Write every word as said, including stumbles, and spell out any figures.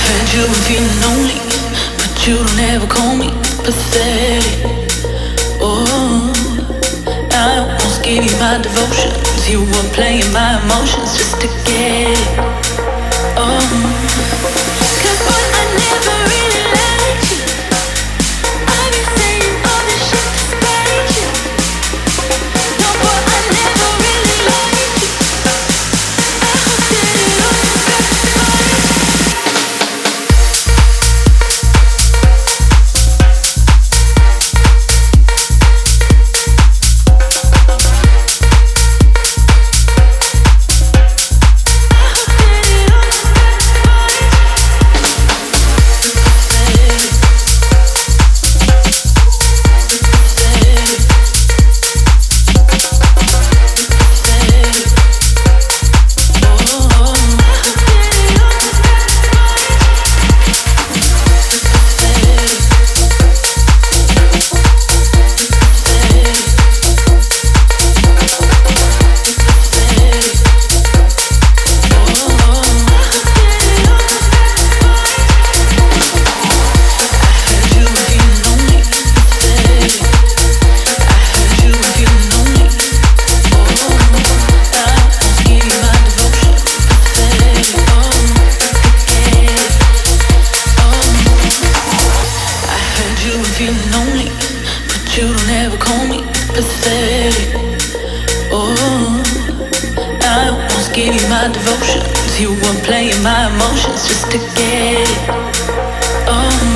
Heard you were feeling lonely, but you don't ever call me pathetic. Oh, I almost gave you my devotions. You were playing my emotions just to get it. Oh, 'cause boy, I never really liked you. I've been saying all this shit to spite you. No, boy, I never really liked you. I hope that it all backfired. Feeling lonely, but you don't ever call me pathetic. Oh, I almost gave you my devotions. You were playing my emotions just to get it. Oh.